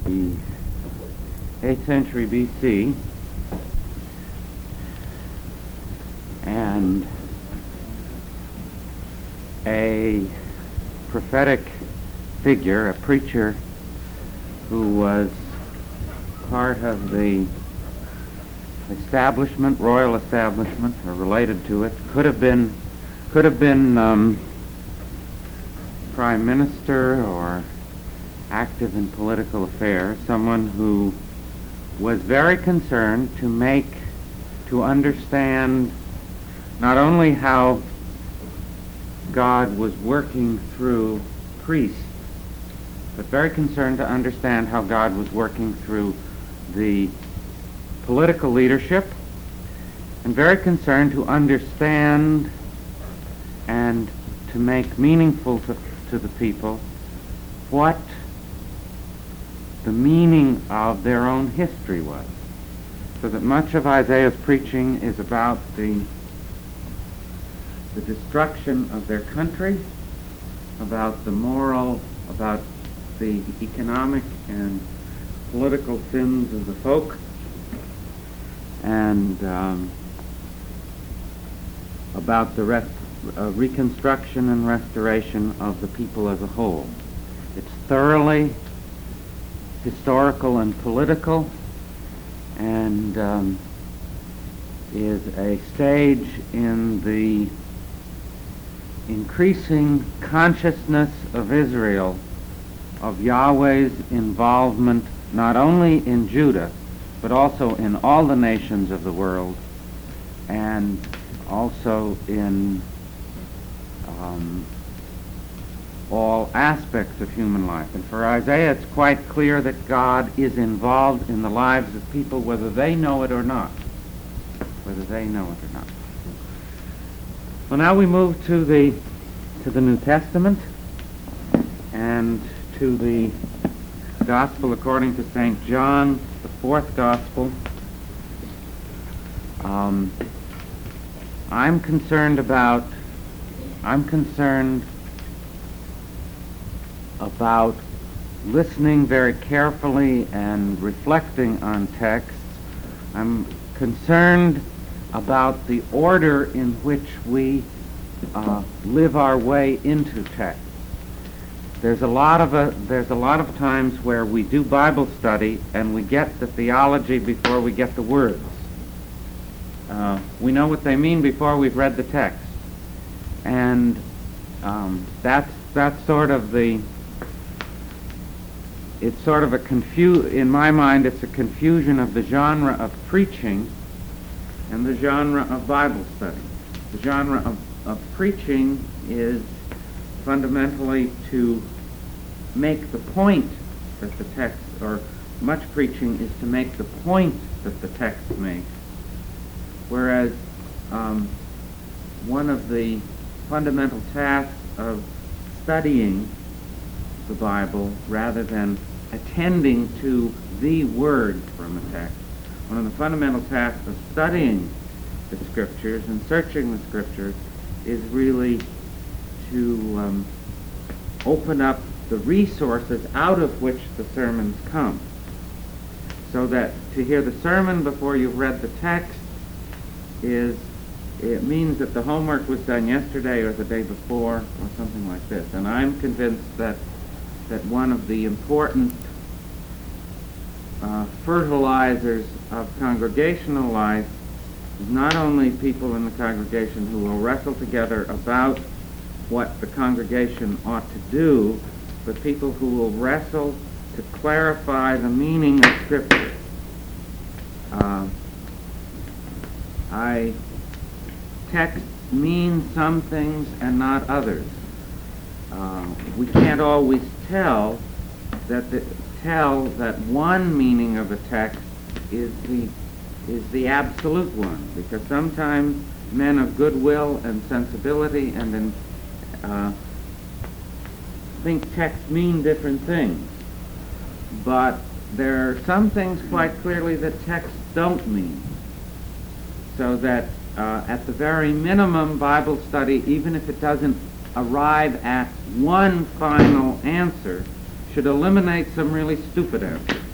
the 8th century BC, and a prophetic figure, a preacher who was part of the establishment, royal establishment, or related to it, could have been prime minister or active in political affairs, someone who was very concerned to understand not only how God was working through priests, but very concerned to understand how God was working through the political leadership, and very concerned to understand and to make meaningful to the people what the meaning of their own history was. So that much of Isaiah's preaching is about the destruction of their country, about the moral, about the economic and political sins of the folk, and about the reconstruction and restoration of the people as a whole. It's thoroughly historical and political, and is a stage in the increasing consciousness of Israel of Yahweh's involvement not only in Judah, but also in all the nations of the world, and also in all aspects of human life. And for Isaiah, it's quite clear that God is involved in the lives of people, whether they know it or not. Whether they know it or not. Well, now we move to the New Testament and to the Gospel according to St. John, the fourth Gospel. I'm concerned about listening very carefully and reflecting on texts. I'm concerned about the order in which we live our way into text. There's a lot of times where we do Bible study and we get the theology before we get the words. We know what they mean before we've read the text, and that's sort of it's sort of in my mind, it's a confusion of the genre of preaching and the genre of Bible study. The genre of preaching is fundamentally to make the point that the text, or much preaching is to make the point that the text makes, whereas one of the fundamental tasks of studying the Bible, rather than attending to the word from a text, one of the fundamental tasks of studying the Scriptures and searching the Scriptures is really to open up the resources out of which the sermons come. So that to hear the sermon before you've read the text it means that the homework was done yesterday or the day before or something like this. And I'm convinced that one of the important fertilizers of congregational life is not only people in the congregation who will wrestle together about what the congregation ought to do, but people who will wrestle to clarify the meaning of Scripture. Texts mean some things and not others. We can't always tell that one meaning of a text is the absolute one, because sometimes men of goodwill and sensibility and think texts mean different things. But there are some things quite clearly that texts don't mean. So that at the very minimum, Bible study, even if it doesn't arrive at one final answer, should eliminate some really stupid answers.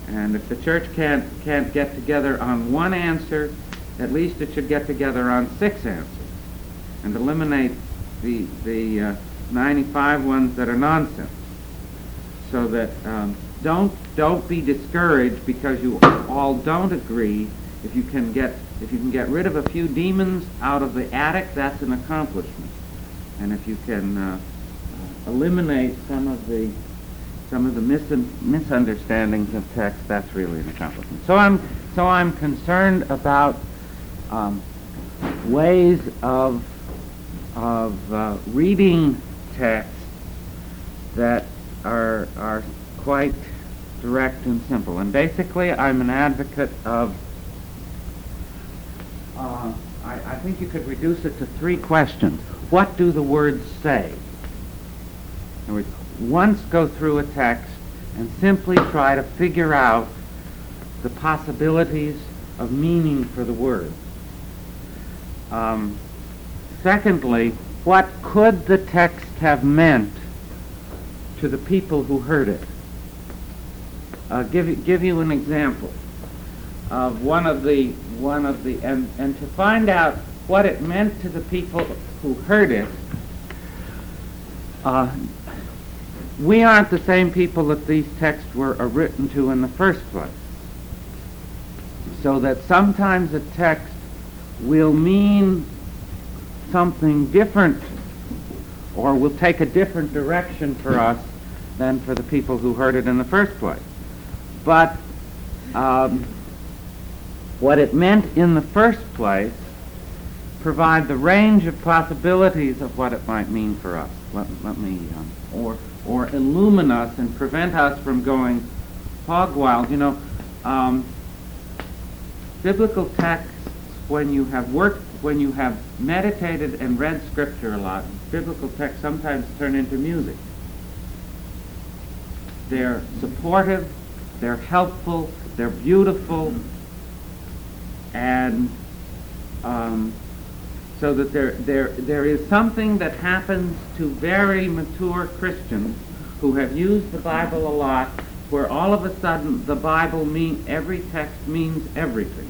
And if the church can't get together on one answer, at least it should get together on 6 answers and eliminate the 95 ones that are nonsense. So that don't be discouraged because you all don't agree. If you can get rid of a few demons out of the attic, that's an accomplishment. And if you can eliminate some of the misunderstandings of text, that's really an accomplishment. So I'm concerned about ways of reading text that are quite direct and simple. And basically, I'm an advocate of. I think you could reduce it to 3 questions. What do the words say? In other words, once go through a text and simply try to figure out the possibilities of meaning for the words. Secondly, what could the text have meant to the people who heard it? Give you an example of one of the and to find out what it meant to the people who heard it. We aren't the same people that these texts were written to in the first place. So that sometimes a text will mean something different or will take a different direction for us than for the people who heard it in the first place. But what it meant in the first place provide the range of possibilities of what it might mean for us. Let me or illumine us and prevent us from going hog wild. Biblical texts, when you have meditated and read Scripture a lot, biblical texts sometimes turn into music. They're supportive, they're helpful, they're beautiful, and so that there is something that happens to very mature Christians who have used the Bible a lot, where all of a sudden the Bible every text means everything.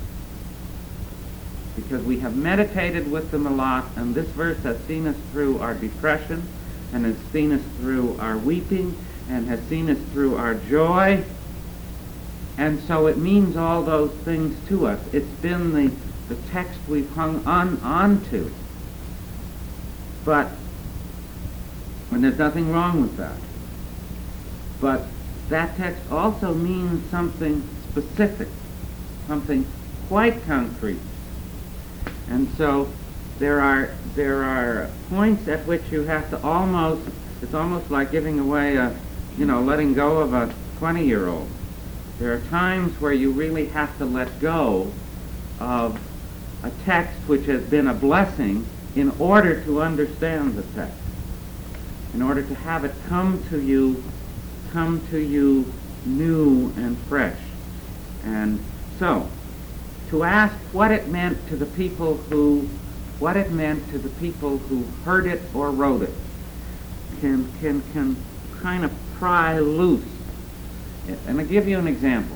Because we have meditated with them a lot, and this verse has seen us through our depression, and has seen us through our weeping, and has seen us through our joy, and so it means all those things to us. It's been the text we've hung on to. And there's nothing wrong with that. But that text also means something specific, something quite concrete. And so there are points at which you have to it's almost like giving away letting go of a 20-year-old. There are times where you really have to let go of a text which has been a blessing in order to understand the text, in order to have it come to you new and fresh. And so, to ask what it meant to the people who heard it or wrote it can kind of pry loose. And I'll give you an example.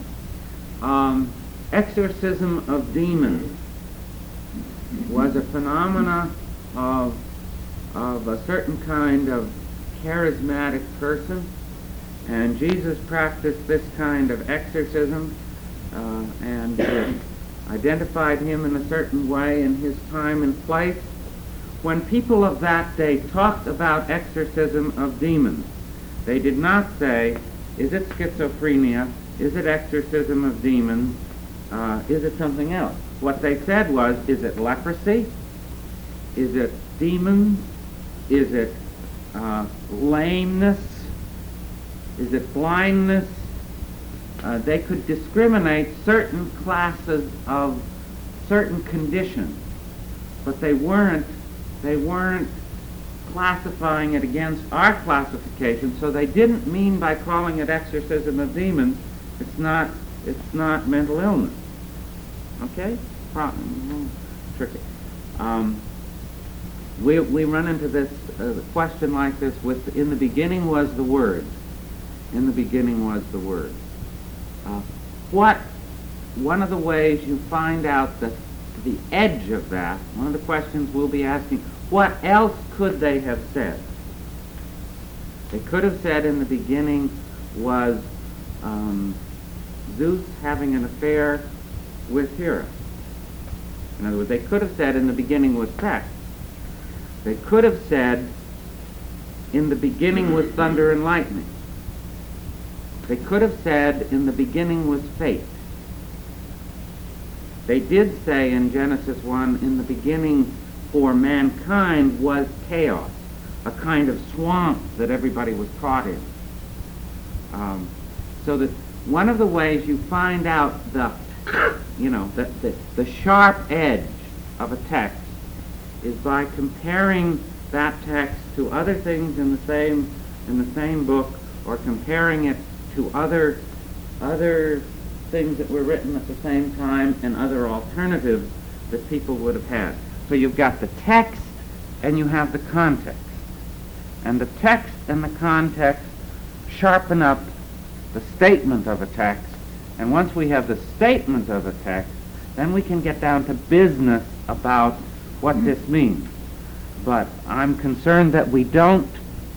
Exorcism of demons was a phenomena of a certain kind of charismatic person, and Jesus practiced this kind of exorcism and identified him in a certain way in his time and place. When people of that day talked about exorcism of demons, they did not say, is it schizophrenia? Is it exorcism of demons? Is it something else? What they said was, is it leprosy? Is it demons? Is it lameness? Is it blindness? They could discriminate certain classes of certain conditions, but they weren't classifying it against our classification. So they didn't mean by calling it exorcism of demons, it's not mental illness. Okay? Tricky. We run into this question like this with, in the beginning was the Word. In the beginning was the Word. what one of the ways you find out the edge of that, one of the questions we'll be asking, what else could they have said? They could have said in the beginning was Zeus having an affair with Hera. In other words, they could have said in the beginning was sex. They could have said in the beginning was thunder and lightning. They could have said in the beginning was fate. They did say in Genesis 1, in the beginning for mankind was chaos, a kind of swamp that everybody was caught in. So that one of the ways you find out the sharp edge of a text is by comparing that text to other things in the same book, or comparing it to other things that were written at the same time and other alternatives that people would have had. So you've got the text and you have the context. And the text and the context sharpen up the statement of a text. And once we have the statement of a text, then we can get down to business about what this means. But I'm concerned that we don't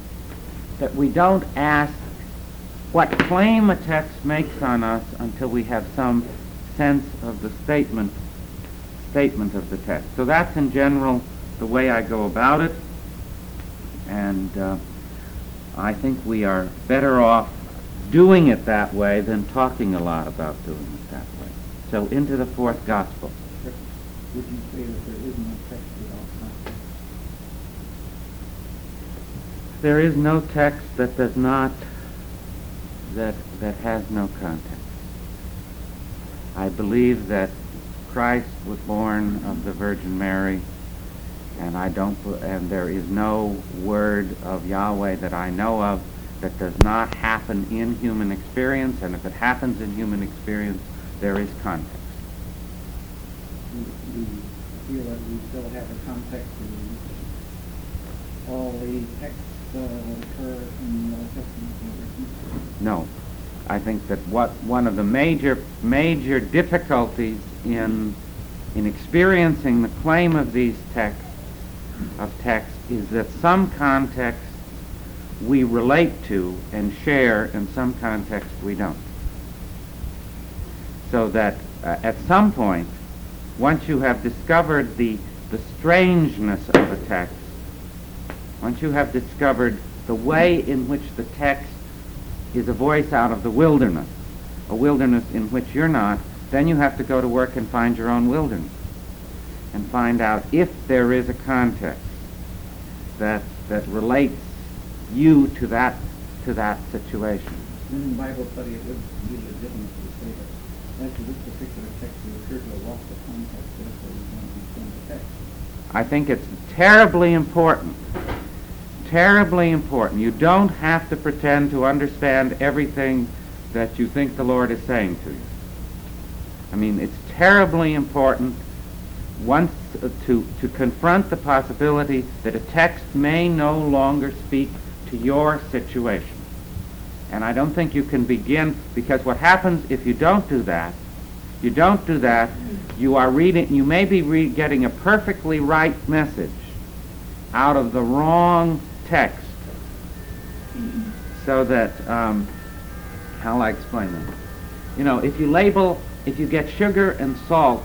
ask what claim a text makes on us until we have some sense of the statement of the text. So that's in general the way I go about it, and I think we are better off doing it that way than talking a lot about doing it that way. So into the fourth gospel. Would you say that there is no text without context? There is no text that does not that has no context. I believe that Christ was born of the Virgin Mary, and and there is no word of Yahweh that I know of that does not happen in human experience, and if it happens in human experience, there is context. Do you feel that we still have a context in all the texts that occur in the Old Testament? No. I think that one of the major difficulties in experiencing the claim of these texts is that some contexts we relate to and share, and some contexts we don't. So that at some point, once you have discovered the strangeness of a text, once you have discovered the way in which the text is a voice out of the wilderness, a wilderness in which you're not, then you have to go to work and find your own wilderness and find out if there is a context that relates you to that situation. In Bible study, it would be legitimate to say that after this particular text, we appear to have lost the context, therefore we don't understand the text. I think it's terribly important. Terribly important. You don't have to pretend to understand everything that you think the Lord is saying to you. I mean, it's terribly important once to confront the possibility that a text may no longer speak to your situation. And I don't think you can begin, because what happens if you don't do that, you are reading, you may be getting a perfectly right message out of the wrong text. So that, how will I explain that? You know, if you get sugar and salt,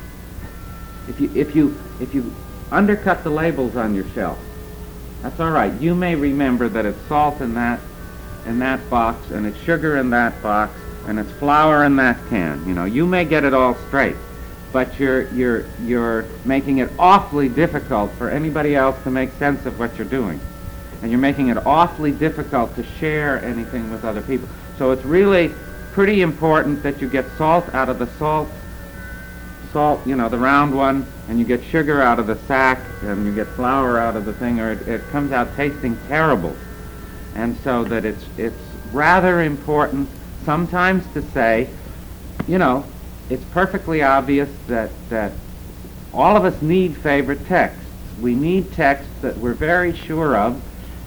if you undercut the labels on your shelf, that's all right. You may remember that it's salt in that box, and it's sugar in that box, and it's flour in that can. You know, you may get it all straight, but you're making it awfully difficult for anybody else to make sense of what you're doing, and you're making it awfully difficult to share anything with other people. So it's really pretty important that you get salt out of the salt, you know, the round one, and you get sugar out of the sack, and you get flour out of the thing, or it comes out tasting terrible. And so that it's rather important sometimes to say, you know, it's perfectly obvious that all of us need favorite texts. We need texts that we're very sure of,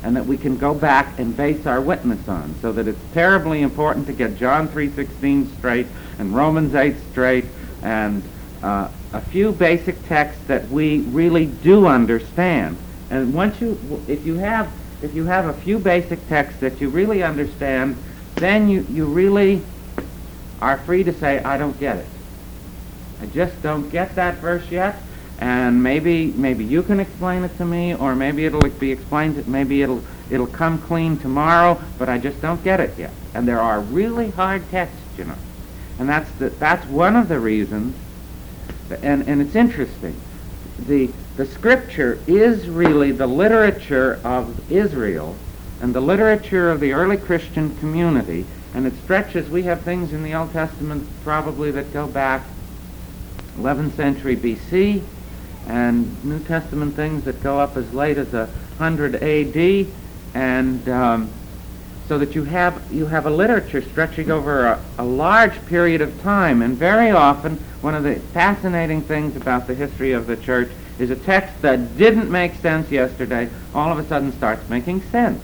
and that we can go back and base our witness on, so that it's terribly important to get John 3:16 straight and Romans 8 straight and a few basic texts that we really do understand. And if you have a few basic texts that you really understand, then you really are free to say, I don't get it. I just don't get that verse yet, and maybe you can explain it to me, or maybe it'll be explained, maybe it'll come clean tomorrow, but I just don't get it yet. And there are really hard texts, you know. And that's one of the reasons, and it's interesting. The Scripture is really the literature of Israel and the literature of the early Christian community, and it stretches. We have things in the Old Testament probably that go back 11th century BC, and New Testament things that go up as late as 100 AD, and so that you have a literature stretching over a large period of time. And very often, one of the fascinating things about the history of the church is a text that didn't make sense yesterday all of a sudden starts making sense.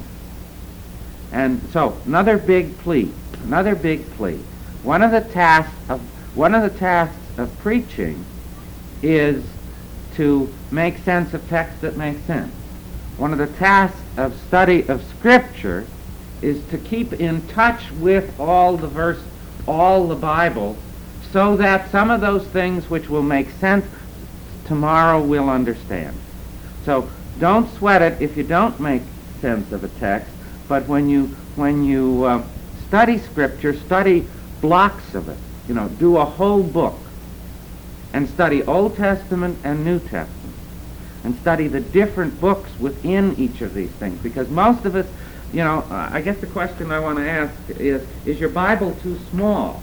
And so, another big plea. One of the tasks of preaching is to make sense of texts that make sense. One of the tasks of study of Scripture is to keep in touch with all the Bible, so that some of those things which will make sense tomorrow we'll understand. So don't sweat it if you don't make sense of a text, but when you study Scripture, study blocks of it. You know, do a whole book and study Old Testament and New Testament, and study the different books within each of these things, because most of us, you know, I guess the question I want to ask is your Bible too small?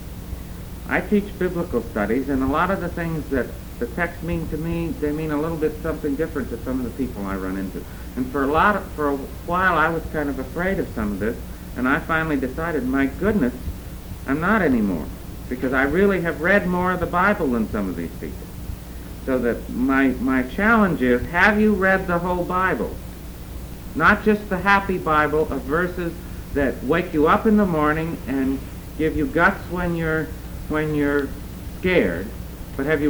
I teach biblical studies, and a lot of the things that the texts mean to me, they mean a little bit something different to some of the people I run into. And for a while I was kind of afraid of some of this, and I finally decided, my goodness, I'm not anymore, because I really have read more of the Bible than some of these people. So that my challenge is, have you read the whole Bible? Not just the happy Bible of verses that wake you up in the morning and give you guts when you're scared, but have you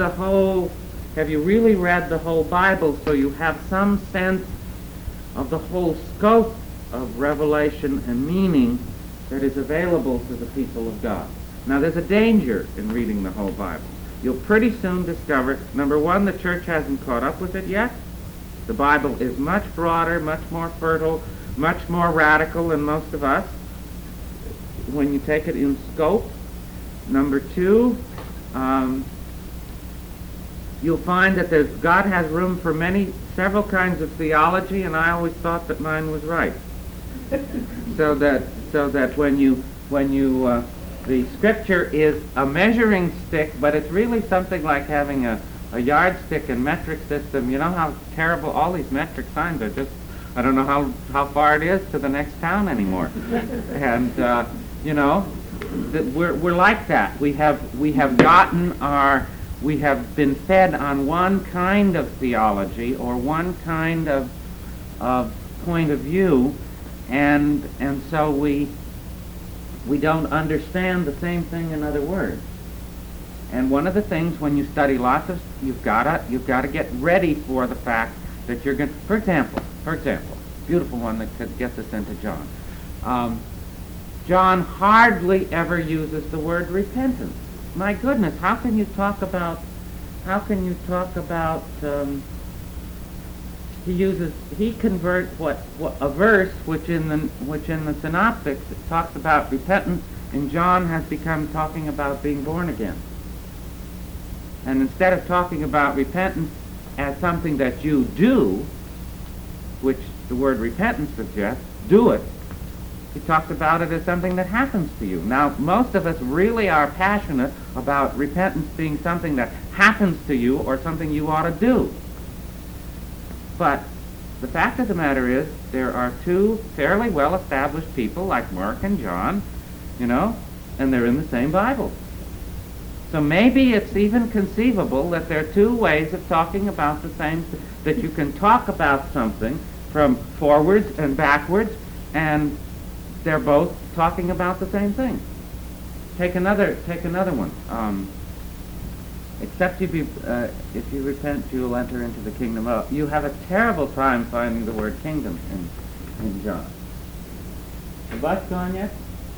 really read the whole Bible, so you have some sense of the whole scope of revelation and meaning that is available to the people of God? Now, there's a danger in reading the whole Bible. You'll pretty soon discover, number one, the church hasn't caught up with it yet. The Bible is much broader, much more fertile, much more radical than most of us when you take it in scope. Number two, you'll find that God has room for several kinds of theology, and I always thought that mine was right. so that when the Scripture is a measuring stick, but it's really something like having a yardstick and metric system. You know how terrible all these metric signs are. Just, I don't know how far it is to the next town anymore. And you know, we're like that. We have been fed on one kind of theology or one kind of point of view, and so we don't understand the same thing in other words. And one of the things when you study you've got to get ready for the fact that you're going. For example, beautiful one that could get us into John. John hardly ever uses the word repentance. My goodness, how can you talk about? He converts a verse which in the synoptics it talks about repentance, and John has become talking about being born again. And instead of talking about repentance as something that you do, which the word repentance suggests, do it, he talks about it as something that happens to you. Now, most of us really are passionate about repentance being something that happens to you or something you ought to do. But the fact of the matter is, there are two fairly well-established people like Mark and John, you know, and they're in the same Bible. So maybe it's even conceivable that there are two ways of talking about the same, that you can talk about something from forwards and backwards, and they're both talking about the same thing. Take another one. Except if you repent, you will enter into the kingdom of. You have a terrible time finding the word kingdom in John. The bus gone yet?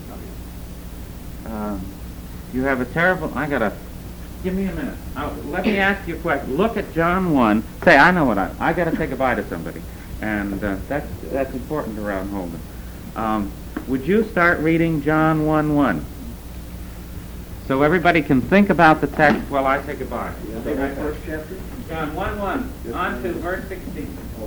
You have a terrible. Give me a minute. Let me ask you a question. Look at John 1. Say, I know what I got to say goodbye to somebody, and that's important around Holden. Would you start reading John 1:1? So everybody can think about the text while I say goodbye. The right first chapter? John 1:1, on to verse 16.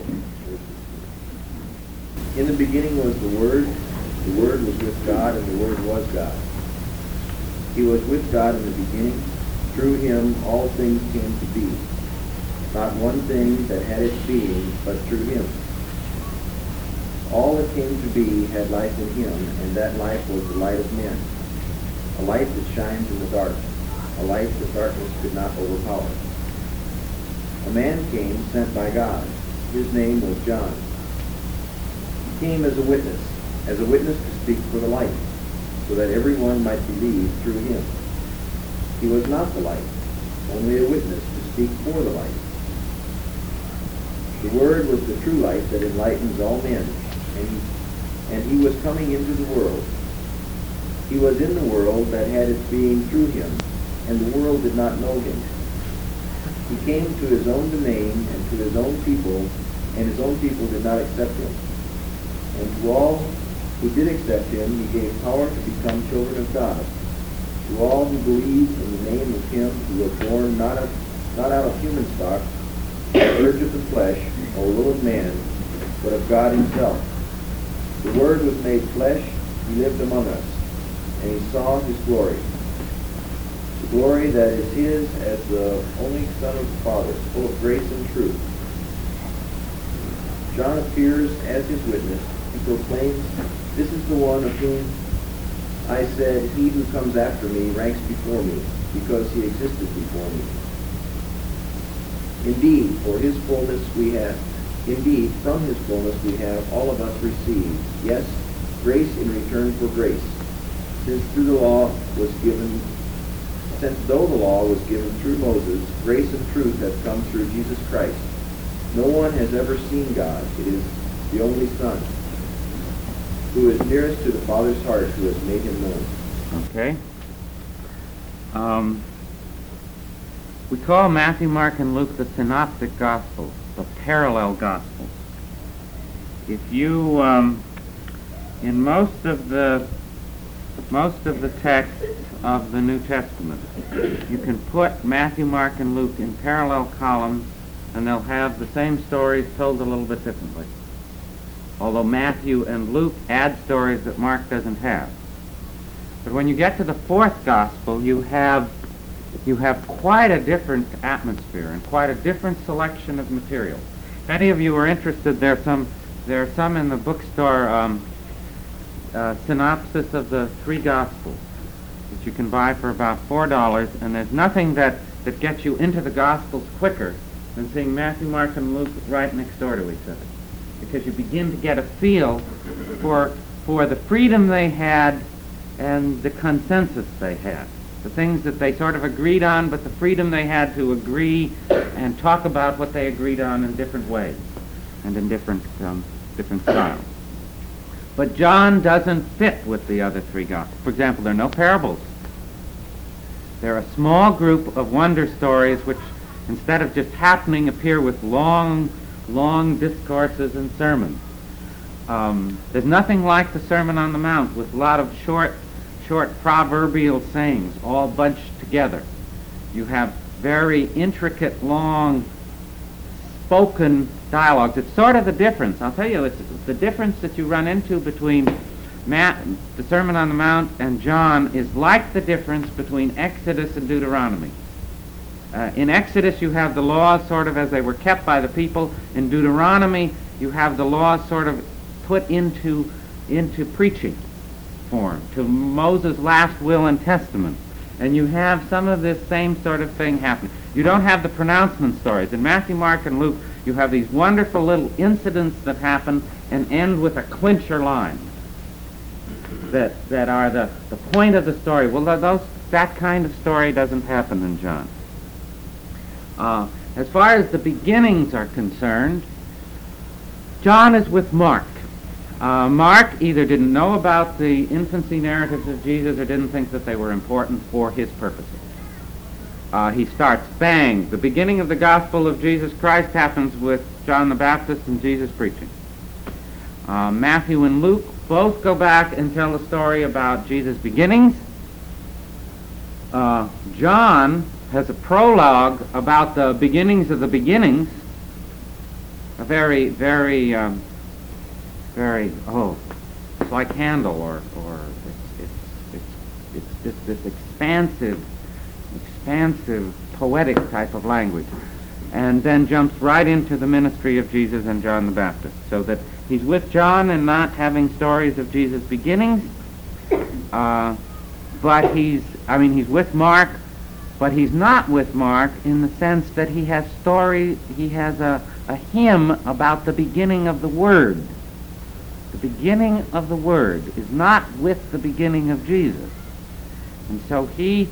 In the beginning was the Word was with God, and the Word was God. He was with God in the beginning. Through him all things came to be. Not one thing that had its being, but through him. All that came to be had life in him, and that life was the light of men. A light that shines in the dark, a light that darkness could not overpower. A man came sent by God. His name was John. He came as a witness to speak for the light, so that everyone might believe through him. He was not the light, only a witness to speak for the light. The Word was the true light that enlightens all men, and he was coming into the world. He was in the world that had its being through him, and the world did not know him. He came to his own domain and to his own people, and his own people did not accept him. And to all who did accept him, he gave power to become children of God. To all who believe in the name of him who was born not out of human stock, or urge of the flesh, or will of man, but of God himself. The Word was made flesh, he lived among us, and he saw his glory. The glory that is his as the only Son of the Father, full of grace and truth. John appears as his witness. He proclaims, "This is the one of whom I said, he who comes after me ranks before me, because he existed before me. Indeed, from his fullness we have all of us received, yes, grace in return for grace. Since though the law was given through Moses, grace and truth have come through Jesus Christ. No one has ever seen God. It is the only Son, who is nearest to the Father's heart, who has made him known." Okay. We call Matthew, Mark, and Luke the synoptic gospels, the parallel gospels. If you, in most of the texts of the New Testament, you can put Matthew, Mark, and Luke in parallel columns, and they'll have the same stories told a little bit differently. Although Matthew and Luke add stories that Mark doesn't have. But when you get to the fourth gospel, you have quite a different atmosphere and quite a different selection of material. If any of you are interested, there are some in the bookstore synopsis of the three gospels that you can buy for about $4, and there's nothing that gets you into the gospels quicker than seeing Matthew, Mark, and Luke right next door to each other, because you begin to get a feel for the freedom they had and the consensus they had, the things that they sort of agreed on, but the freedom they had to agree and talk about what they agreed on in different ways and in different styles. But John doesn't fit with the other three gospels. For example, there are no parables. There are a small group of wonder stories which, instead of just happening, appear with long discourses and sermons. There's nothing like the Sermon on the Mount, with a lot of short proverbial sayings all bunched together. You have very intricate, long spoken dialogues. It's sort of the difference. I'll tell you, it's the difference that you run into between the Sermon on the Mount and John is like the difference between Exodus and Deuteronomy. In Exodus, you have the laws sort of as they were kept by the people. In Deuteronomy, you have the laws sort of put into preaching form, to Moses' last will and testament. And you have some of this same sort of thing happening. You don't have the pronouncement stories. In Matthew, Mark, and Luke, You have these wonderful little incidents that happen and end with a clincher line that are the point of the story. Well, that kind of story doesn't happen in John. As far as the beginnings are concerned, John is with Mark. Mark either didn't know about the infancy narratives of Jesus or didn't think that they were important for his purposes. He starts, bang, the beginning of the gospel of Jesus Christ happens with John the Baptist and Jesus preaching. Matthew and Luke both go back and tell the story about Jesus' beginnings. John has a prologue about the beginnings of the beginnings, a very, it's like Handel, or it's just this expansive, poetic type of language, and then jumps right into the ministry of Jesus and John the Baptist, so that he's with John and not having stories of Jesus' beginnings, but he's with Mark, but he's not with Mark in the sense that he has a hymn about the beginning of the Word. The beginning of the Word is not with the beginning of Jesus. And so he's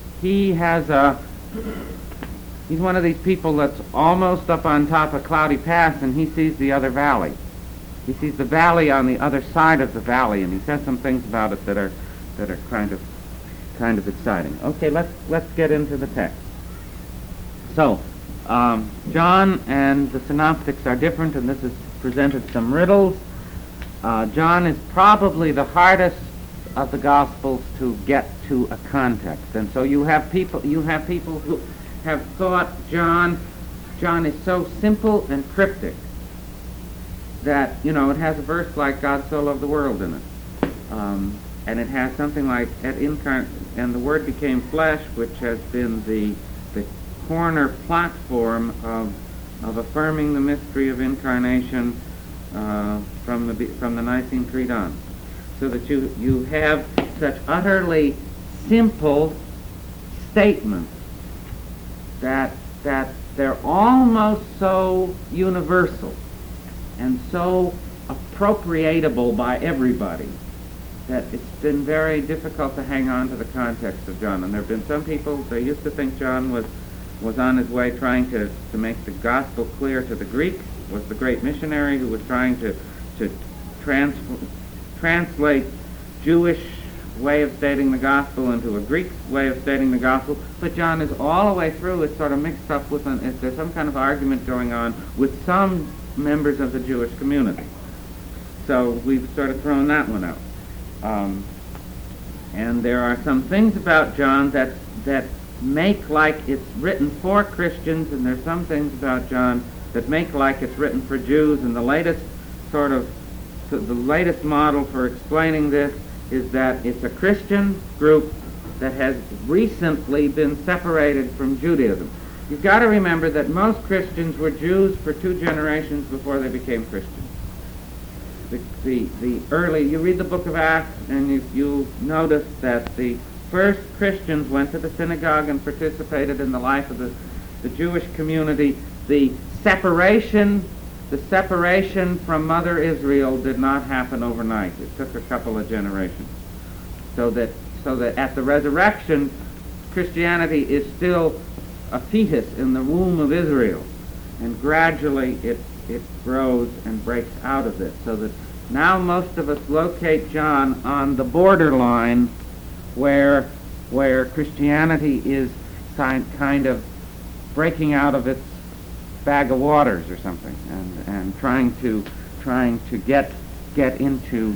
one of these people that's almost up on top of Cloudy Pass, and he sees the other valley. He sees the valley on the other side of the valley, and he says some things about it that are kind of exciting. Okay, let's get into the text. So, John and the synoptics are different, and this has presented some riddles. John is probably the hardest of the Gospels to get to a context, and so you have people who have thought John is so simple and cryptic that it has a verse like "God so loved the world" in it, and it has something like and the Word became flesh, which has been the corner platform of affirming the mystery of incarnation from the Nicene Creed on, so that you have such utterly simple statements that they're almost so universal and so appropriatable by everybody that it's been very difficult to hang on to the context of John. And there have been some people, they used to think John was on his way trying to make the gospel clear to the Greeks, was the great missionary who was trying to translate Jewish way of stating the gospel into a Greek way of stating the gospel, but John is all the way through, it's sort of mixed up with there's some kind of argument going on with some members of the Jewish community. So we've sort of thrown that one out. And there are some things about John that make like it's written for Christians, and there's some things about John that make like it's written for Jews, and the latest model for explaining this is that it's a Christian group that has recently been separated from Judaism. You've got to remember that most Christians were Jews for 2 generations before they became Christians. You read the book of Acts, and you notice that the first Christians went to the synagogue and participated in the life of the Jewish community. The separation from Mother Israel did not happen overnight. It took a couple of generations. So that at the resurrection, Christianity is still a fetus in the womb of Israel. And gradually it grows and breaks out of this. So that now most of us locate John on the borderline where Christianity is kind of breaking out of its bag of waters or something, and trying to get into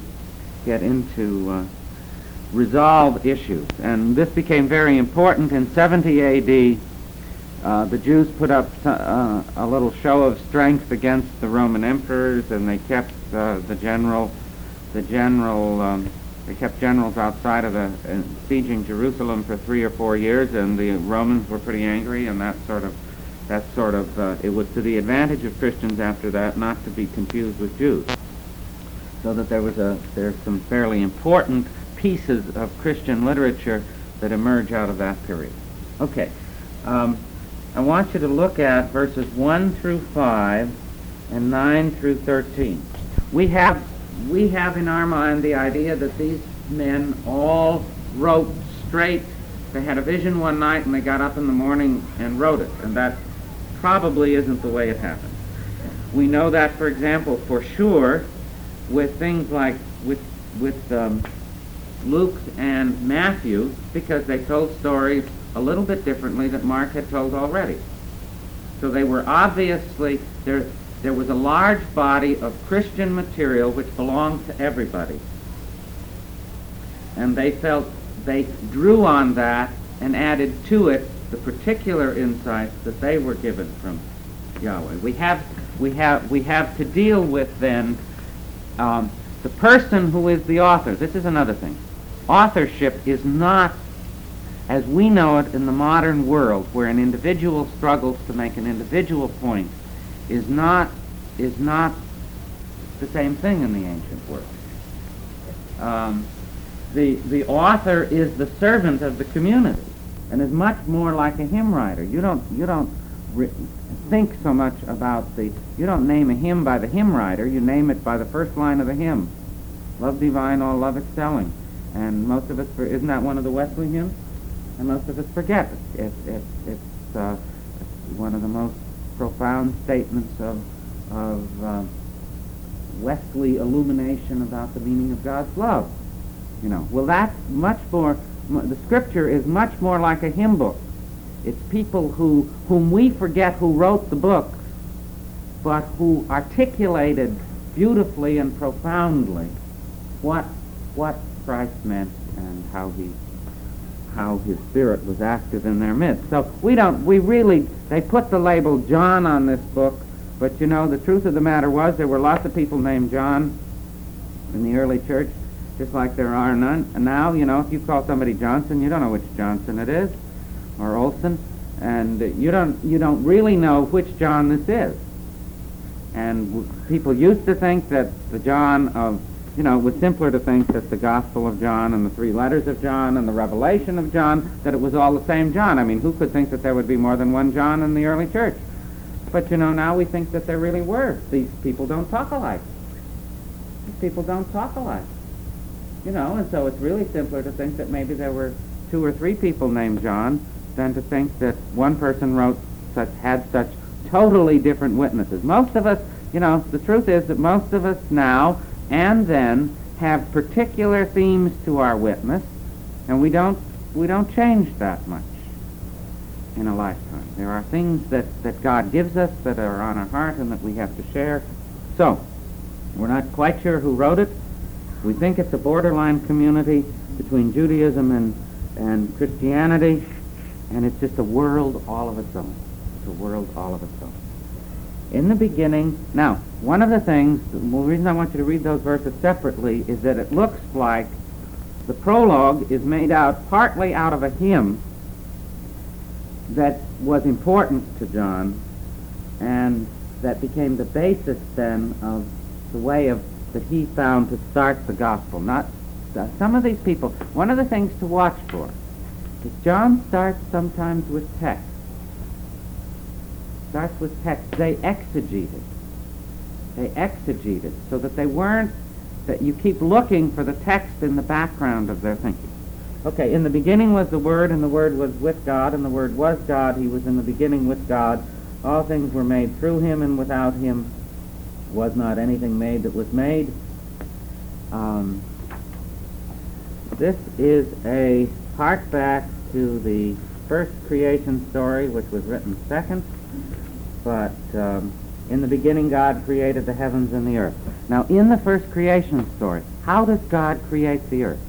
resolve issues. And this became very important in 70 A.D. The Jews put up a little show of strength against the Roman emperors, and they kept they kept generals outside of sieging Jerusalem for 3 or 4 years, and the Romans were pretty angry, and it was to the advantage of Christians after that not to be confused with Jews. So that there's some fairly important pieces of Christian literature that emerge out of that period. Okay. I want you to look at verses 1 through 5 and 9 through 13. We have in our mind the idea that these men all wrote straight. They had a vision one night and they got up in the morning and wrote it, and that probably isn't the way it happened. We know that, for example, for sure, with things like with Luke and Matthew, because they told stories a little bit differently that Mark had told already. So they were obviously, there was a large body of Christian material which belonged to everybody. And they felt they drew on that and added to it the particular insights that they were given from Yahweh. We have to deal with then the person who is the author. This is another thing. Authorship is not, as we know it in the modern world, where an individual struggles to make an individual point, is not the same thing in the ancient world. The author is the servant of the community, and is much more like a hymn writer. You don't think so much about you don't name a hymn by the hymn writer. You name it by the first line of the hymn. Love divine, all love excelling. And most of us, isn't that one of the Wesley hymns? And most of us forget it. It's one of the most profound statements of Wesley illumination about the meaning of God's love. Well, that's much more. The Scripture is much more like a hymn book. It's people whom we forget who wrote the book, but who articulated beautifully and profoundly what Christ meant and how his Spirit was active in their midst. So they put the label John on this book, but the truth of the matter was there were lots of people named John in the early church, just like there are none. And now, if you call somebody Johnson, you don't know which Johnson it is, or Olson, and you don't really know which John this is. And people used to think that the John of, it was simpler to think that the Gospel of John and the 3 letters of John and the Revelation of John, that it was all the same John. I mean, who could think that there would be more than one John in the early church? But, now we think that there really were. These people don't talk alike. These people don't talk alike. And so it's really simpler to think that maybe there were 2 or 3 people named John than to think that one person had such totally different witnesses. Most of us, the truth is that most of us now and then have particular themes to our witness, and we don't change that much in a lifetime. There are things that God gives us that are on our heart and that we have to share. So, we're not quite sure who wrote it. We think it's a borderline community between Judaism and Christianity, and it's just a world all of its own. It's a world all of its own. In the beginning, now, one of the things, the reason I want you to read those verses separately is that it looks like the prologue is made out partly out of a hymn that was important to John, and that became the basis then of the way that he found to start the gospel. Not some of these people. One of the things to watch for is John starts sometimes with text. Starts with text. They exegeted. They exegeted so that they weren't. That you keep looking for the text in the background of their thinking. Okay, in the beginning was the Word, and the Word was with God, and the Word was God. He was in the beginning with God. All things were made through him, and without him was not anything made that was made. This is a hark back to the first creation story, which was written second, but in the beginning God created the heavens and the earth. Now, in the first creation story, how does God create the earth?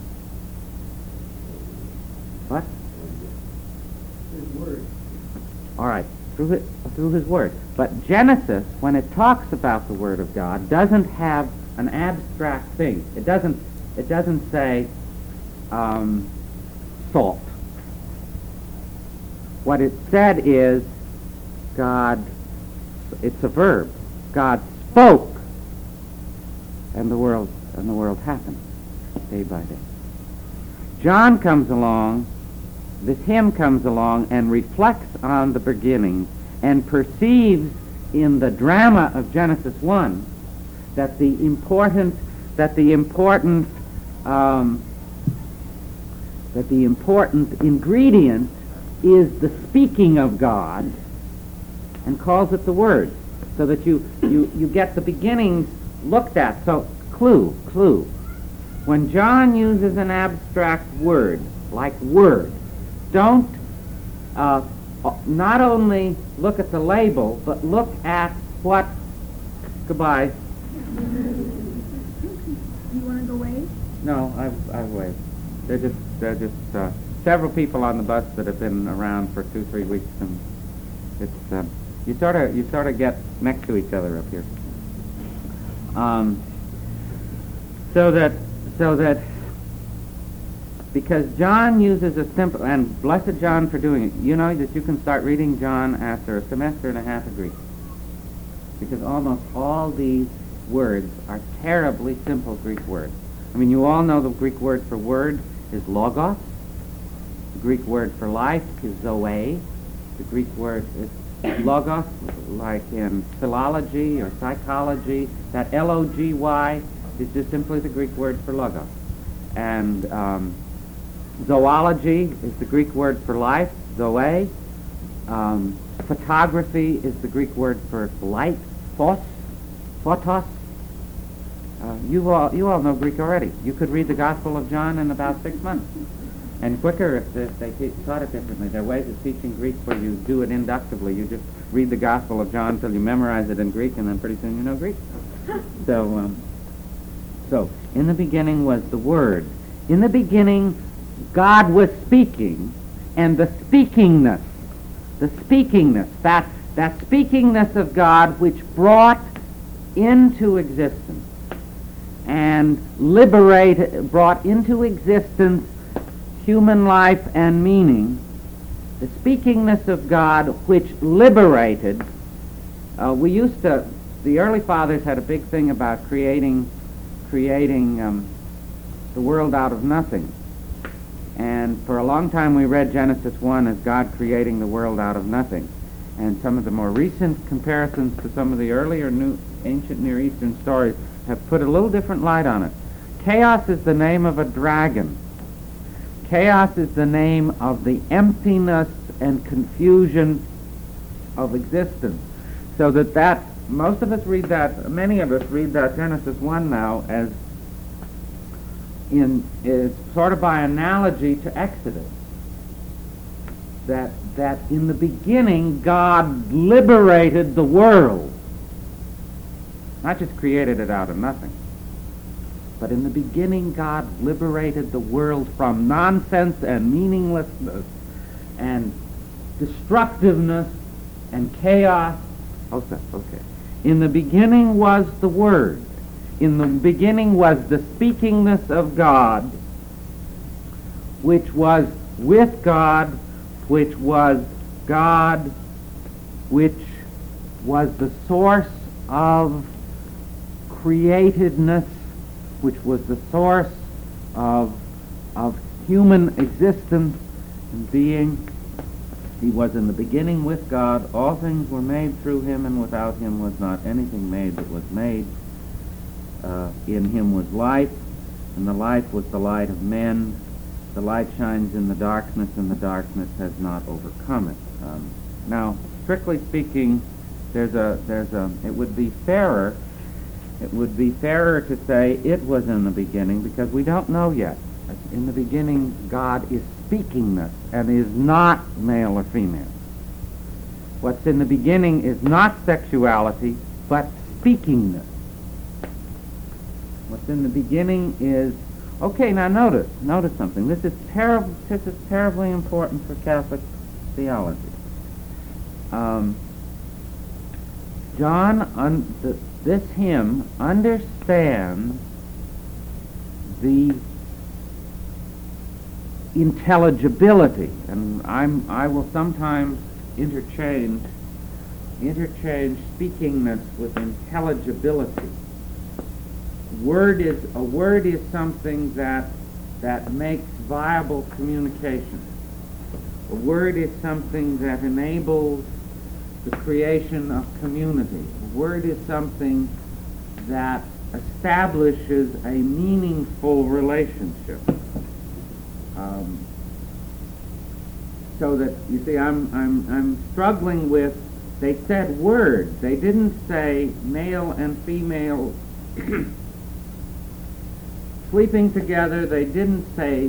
What? His Word. All right, through his Word. But Genesis, when it talks about the Word of God, doesn't have an abstract thing. It doesn't say salt. What it said is God. It's a verb. God spoke, and the world happened day by day. John comes along this hymn comes along and reflects on the beginning and perceives in the drama of Genesis 1 that the important ingredient is the speaking of God, and calls it the Word, so that you get the beginnings looked at. So clue. When John uses an abstract word like word, don't not only look at the label, but look at what. Goodbye. You want to go wave? No, I've waved. They're just several people on the bus that have been around for 2-3 weeks, and it's you sort of get next to each other up here. So that because John uses a simple, and blessed John for doing it. You know that you can start reading John after a semester and a half of Greek, because almost all these words are terribly simple Greek words. I mean, you all know the Greek word for word is logos. The Greek word for life is zoe. The Greek word is logos, like in philology or psychology. That L-O-G-Y is just simply the Greek word for logos. And zoology is the Greek word for life, zoe. Photography is the Greek word for light, photos. You all know Greek already. You could read the Gospel of John in about 6 months, and quicker if they taught it differently. There are ways of teaching Greek where you do it inductively. You just read the Gospel of John till you memorize it in Greek, and then pretty soon you know Greek. So in the beginning was the Word. In the beginning, God was speaking, and the speakingness, that speakingness of God which brought into existence and brought into existence human life and meaning, the speakingness of God which liberated. The early fathers had a big thing about creating the world out of nothing. And for a long time we read Genesis 1 as God creating the world out of nothing. And some of the more recent comparisons to some of the earlier ancient Near Eastern stories have put a little different light on it. Chaos is the name of a dragon. Chaos is the name of the emptiness and confusion of existence. So that most of us read that, many of us read that Genesis 1 now as sort of by analogy to Exodus. That in the beginning God liberated the world. Not just created it out of nothing. But in the beginning God liberated the world from nonsense and meaninglessness and destructiveness and chaos. Okay. In the beginning was the Word. In the beginning was the speakingness of God, which was with God, which was God, which was the source of createdness, which was the source of human existence and being. He was in the beginning with God. All things were made through him, and without him was not anything made that was made. In him was life, and the life was the light of men. The light shines in the darkness, and the darkness has not overcome it. Now, strictly speaking, it would be fairer to say it was in the beginning, because we don't know yet. In the beginning, God is speakingness and is not male or female. What's in the beginning is not sexuality, but speakingness. What's in the beginning is, okay, now notice something. This is terribly important for Catholic theology. This hymn understands the intelligibility, and I will sometimes interchange speakingness with intelligibility. A word is something that makes viable communication. A word is something that enables the creation of community. A word is something that establishes a meaningful relationship. So that, you see, I'm struggling with, they said word. They didn't say male and female sleeping together. They didn't say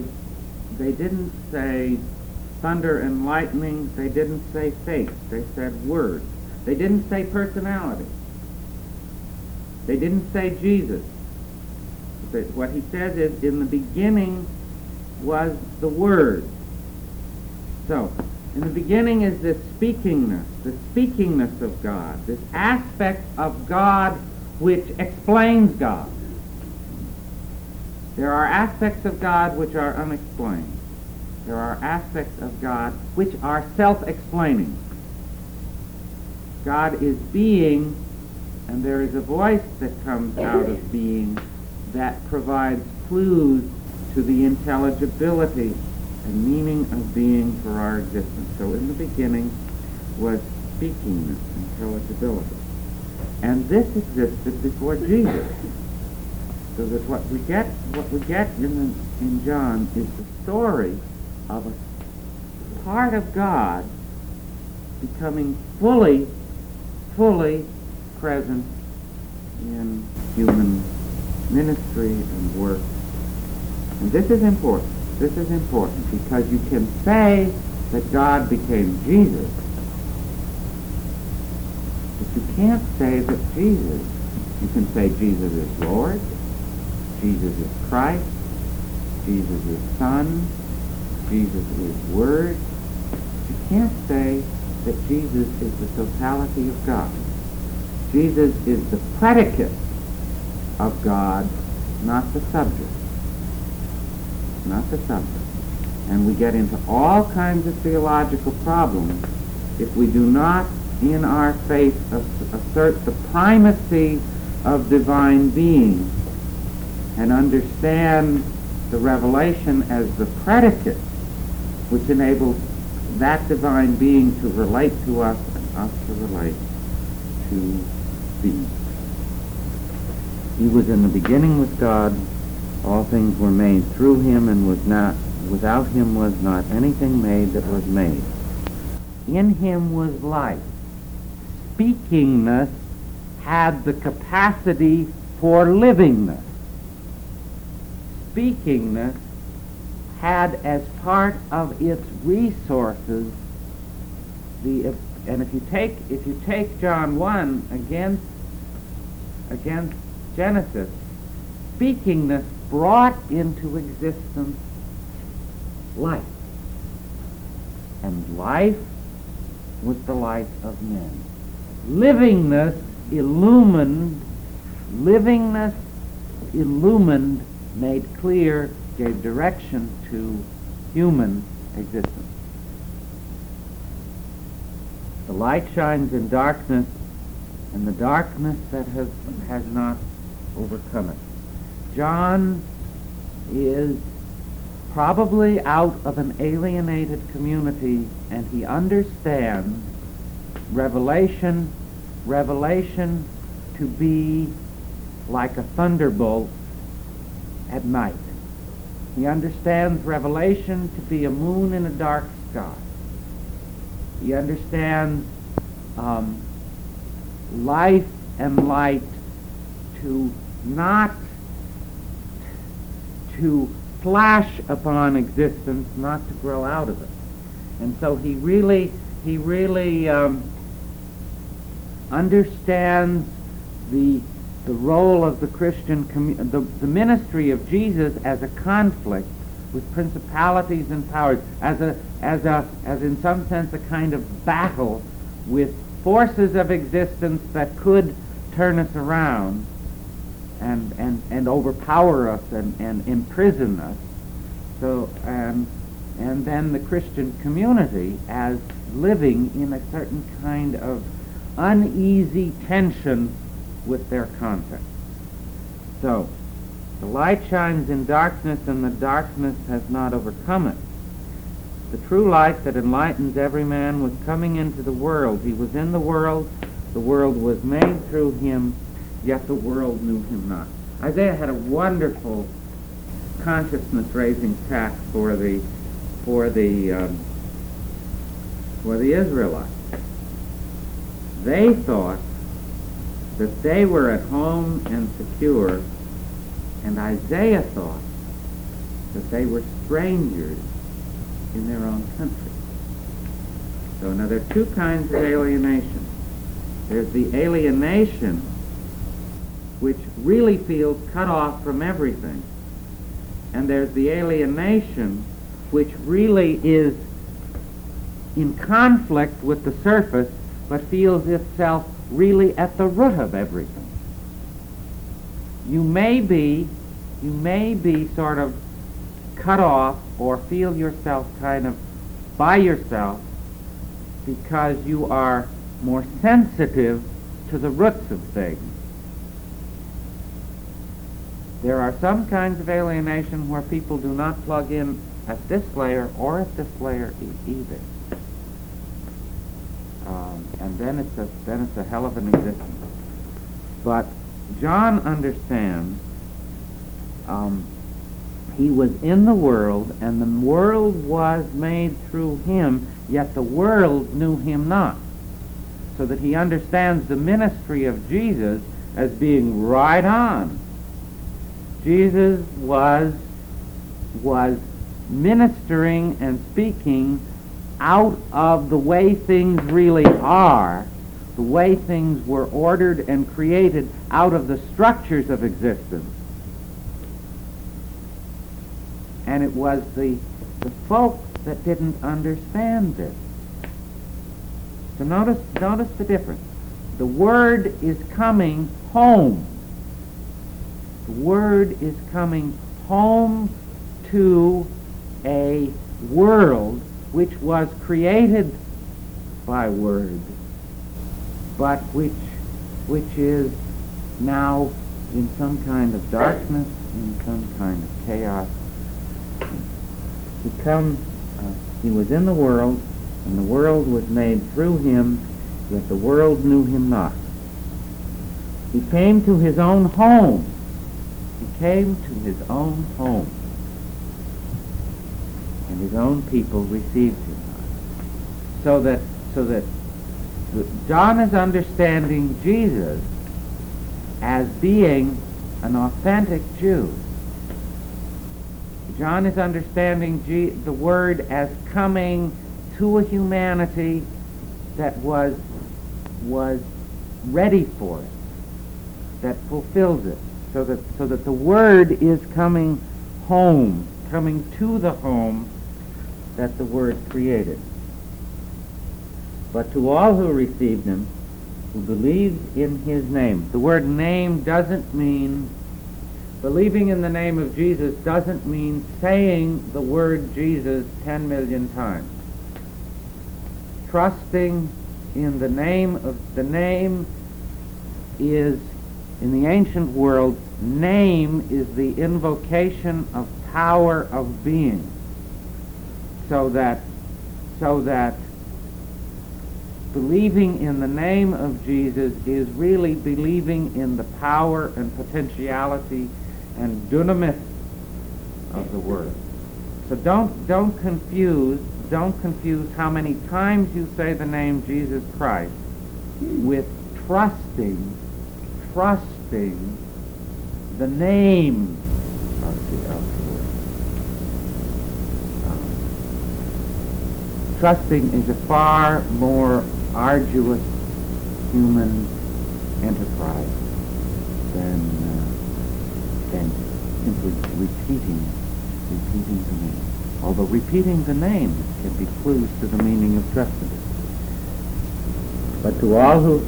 thunder and lightning. They didn't say face. They said word. They didn't say personality. They didn't say Jesus. But what he says is, in the beginning was the Word. So, in the beginning is this speakingness of God, this aspect of God which explains God. There are aspects of God which are unexplained. There are aspects of God which are self-explaining. God is being, and there is a voice that comes out of being that provides clues to the intelligibility and meaning of being for our existence. So in the beginning was speakingness, intelligibility. And this existed before Jesus. So that what we get in John is the story of a part of God becoming fully present in human ministry and work. And this is important. This is important because you can say that God became Jesus, but you can't say that Jesus. You can say Jesus is Lord, Jesus is Christ, Jesus is Son, Jesus is Word. You can't say that Jesus is the totality of God. Jesus is the predicate of God, not the subject. Not the subject. And we get into all kinds of theological problems if we do not, in our faith, assert the primacy of divine being and understand the revelation as the predicate which enables that divine being to relate to us and us to relate to thee. He was in the beginning with God. All things were made through him, and without him was not anything made that was made. In him was life. Speakingness had the capacity for livingness. Speakingness had as part of its resources and if you take John 1 against Genesis, speakingness brought into existence life. And life was the light of men. Livingness illumined, made clear, gave direction to human existence. The light shines in darkness, and the darkness that has not overcome it. John is probably out of an alienated community, and he understands revelation to be like a thunderbolt at night. He understands revelation to be a moon in a dark sky. He understands life and light to not to flash upon existence, not to grow out of it. And so he really understands the role of the Christian the ministry of Jesus as a conflict with principalities and powers, as in some sense a kind of battle with forces of existence that could turn us around and overpower us and imprison us. So and then the Christian community as living in a certain kind of uneasy tension with their context. So the light shines in darkness, and the darkness has not overcome it. The true light that enlightens every man was coming into the world. He was in the world was made through him, yet the world knew him not. Isaiah had a wonderful consciousness-raising task for the Israelites. They thought that they were at home and secure, and Isaiah thought that they were strangers in their own country. So now there are two kinds of alienation. There's the alienation which really feels cut off from everything, and there's the alienation which really is in conflict with the surface but feels itself really at the root of everything. You may be sort of cut off or feel yourself kind of by yourself because you are more sensitive to the roots of things. There are some kinds of alienation where people do not plug in at this layer or at this layer either. And then it's a hell of an existence. But John understands he was in the world, and the world was made through him, yet the world knew him not. So that he understands the ministry of Jesus as being right on. Jesus was ministering and speaking out of the way things really are, the way things were ordered and created out of the structures of existence. And it was the folk that didn't understand this. So notice the difference. The Word is coming home. The Word is coming home to a world which was created by Word, but which is now in some kind of darkness, in some kind of chaos. He was in the world, and the world was made through him, yet the world knew him not. He came to his own home. He came to his own home, and his own people received him not. So that John is understanding Jesus as being an authentic Jew. John is understanding the Word as coming to a humanity that was ready for it, that fulfills it, so that the Word is coming home, coming to the home that the Word created. But to all who received him, who believed in his name, the word name doesn't mean, believing in the name of Jesus doesn't mean saying the word Jesus 10 million times. Trusting in the name is, in the ancient world, name is the invocation of power of being. So that believing in the name of Jesus is really believing in the power and potentiality and dunamis of the Word. So don't confuse how many times you say the name Jesus Christ with trusting the name of the Word. Trusting is a far more arduous human enterprise than simply repeating the name. Although repeating the name can be clues to the meaning of trusting. But to all who...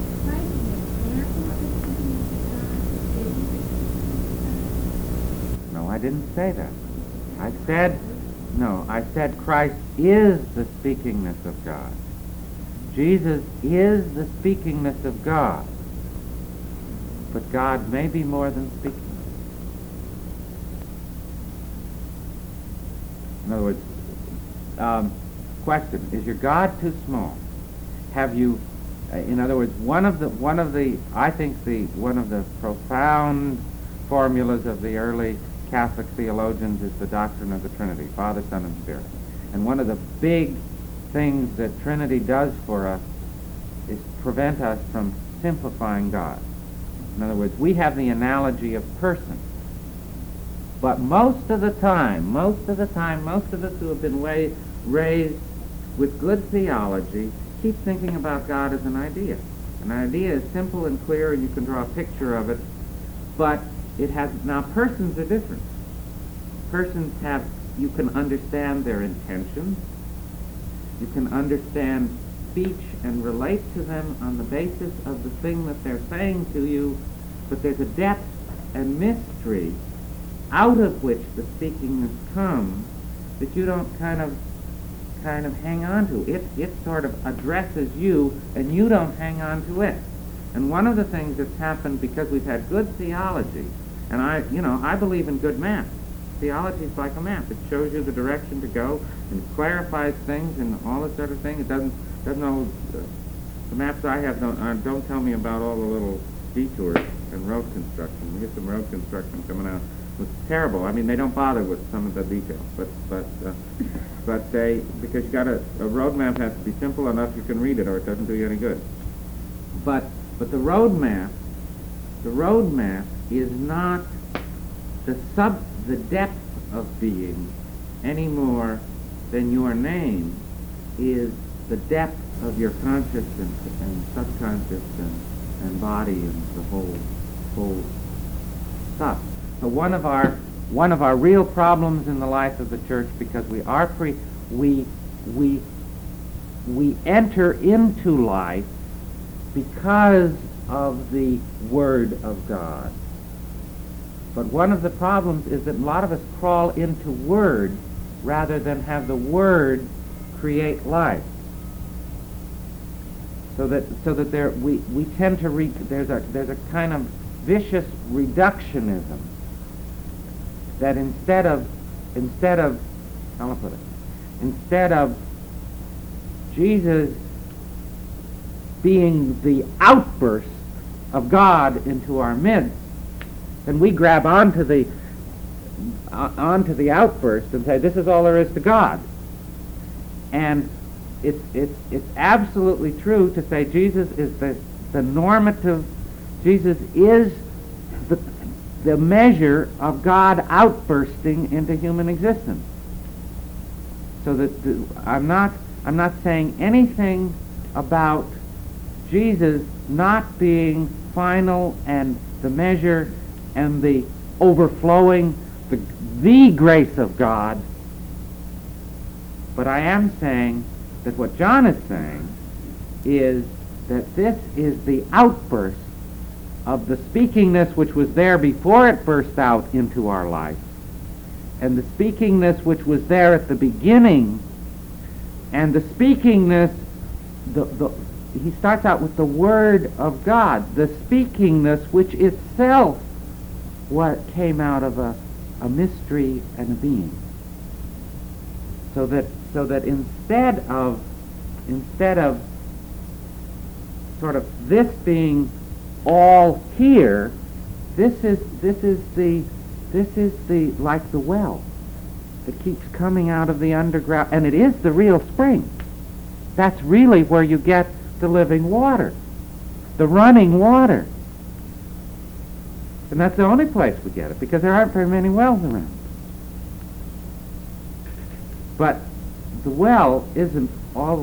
No, I didn't say that. I said Christ is the speakingness of God. Jesus is the speakingness of God. But God may be more than speaking. In other words, Question: is your God too small? Have you, in other words, one of the profound formulas of the early Catholic theologians is the doctrine of the Trinity, Father, Son, and Spirit. And one of the big things that Trinity does for us is prevent us from simplifying God. In other words, we have the analogy of person. But most of the time, most of us who have been raised with good theology keep thinking about God as an idea. An idea is simple and clear, and you can draw a picture of it, but now persons are different. Persons you can understand their intentions, you can understand speech and relate to them on the basis of the thing that they're saying to you, but there's a depth and mystery out of which the speaking has come that you don't kind of hang on to. It sort of addresses you, and you don't hang on to it. And one of the things that's happened because we've had good theology, and I believe in good math. Theology is like a map. It shows you the direction to go and clarifies things and all this sort of thing. It doesn't all the maps I have don't tell me about all the little detours and road construction. We get some road construction coming out. It's terrible. I mean, they don't bother with some of the details, but they, because a road map has to be simple enough you can read it, or it doesn't do you any good. But the road map is not the depth of being any more than your name is the depth of your conscious and subconscious and body and the whole stuff. So one of our real problems in the life of the church, because we enter into life because of the Word of God. But one of the problems is that a lot of us crawl into Word rather than have the Word create life. So that we tend to there's a kind of vicious reductionism that instead of Jesus being the outburst of God into our midst, then we grab onto the outburst and say, this is all there is to God. And it's absolutely true to say Jesus is the normative, Jesus is the measure of God outbursting into human existence. So that I'm not saying anything about Jesus not being final and the measure and the overflowing, the grace of God. But I am saying that what John is saying is that this is the outburst of the speakingness which was there before it burst out into our life, and the speakingness which was there at the beginning, and the speakingness, he starts out with the Word of God, the speakingness which itself what came out of a mystery and a being. So that instead of sort of this being all here, this is the like the well that keeps coming out of the underground, and it is the real spring. That's really where you get the living water, the running water. And that's the only place we get it, because there aren't very many wells around. But the well isn't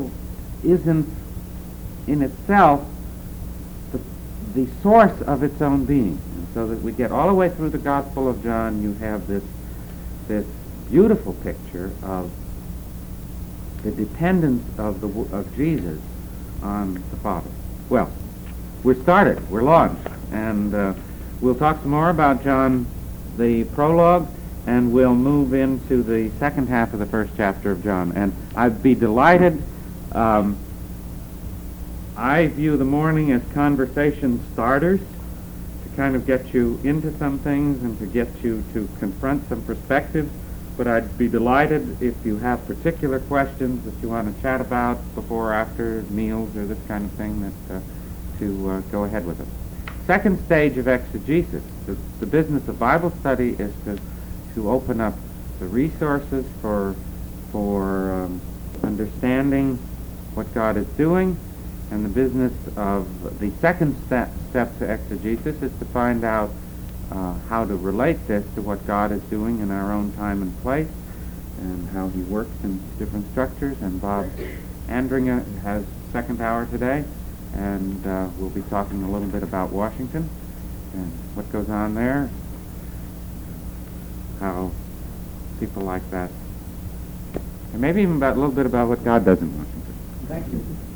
in itself the source of its own being. And so that we get all the way through the Gospel of John, you have this beautiful picture of the dependence of Jesus on the Father. Well, we're started. We're launched. And we'll talk some more about John, the prologue, and we'll move into the second half of the first chapter of John. And I'd be delighted. I view the morning as conversation starters to kind of get you into some things and to get you to confront some perspectives but I'd be delighted if you have particular questions that you want to chat about before or after meals or this kind of thing, that to go ahead with it. Second stage of exegesis. The business of Bible study is to open up the resources for understanding what God is doing, and the business of the second step to exegesis is to find out how to relate this to what God is doing in our own time and place, and how he works in different structures. And Bob Andringer has second hour today, and we'll be talking a little bit about Washington and what goes on there, how people like that, and maybe even a little bit about what God does in Washington. Thank you.